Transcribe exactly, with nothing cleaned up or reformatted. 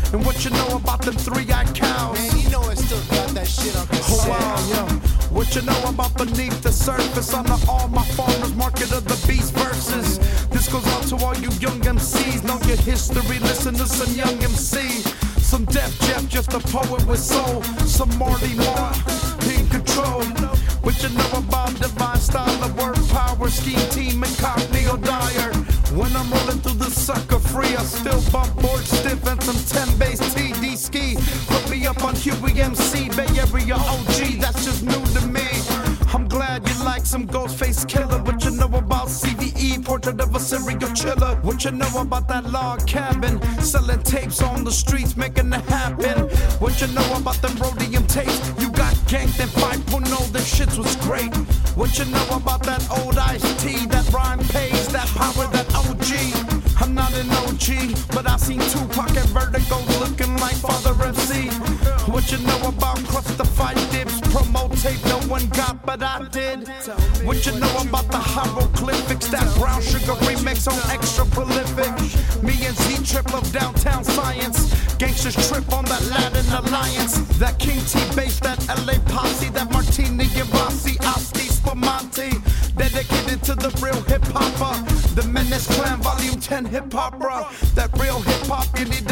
And what you know about them three-eyed cows? Man, you know it still got that shit on the Oh wow, yeah. What you know about beneath the surface? On the All My Farmers Market of the Beast verses. This goes out to all you young M Cs. Know your history, listen to some young M C. Some Def Jeff, just a poet with soul. Some Marty Marr, in control. What you know about divine style of word power? Scheme team incognito dire. When I'm rolling through the sucker free, I still bump board stiff and some ten bass T D ski. Put me up on Huey M C, Bay Area O G, that's just new to me. I'm glad you like some Ghostface Killer. What you know about C V E, Portrait of a Serial Killer? What you know about that log cabin? Selling tapes on the streets, making it happen. What you know about them rhodium tapes? You got ganked and five point oh, them shits was great. What you know about that old Ice-T, that rhyme pays, that power, that O G? I'm not an O G, but I seen Tupac at Vertigo looking like Father F C. What you know about Crustified Dips? Promo tape no one got, but I did. What you know about the hieroglyphics? That Brown Sugar remix on Extra Prolific. Me and Z-Trip of Downtown Science. Gangsters trip on that Latin Alliance. That King T bass, that L A posse, that Martini Gavassi, Asti Spumante. Dedicated to the real hip-hopper. The Menace Clan Volume ten hip-opera. That real hip-hop, you need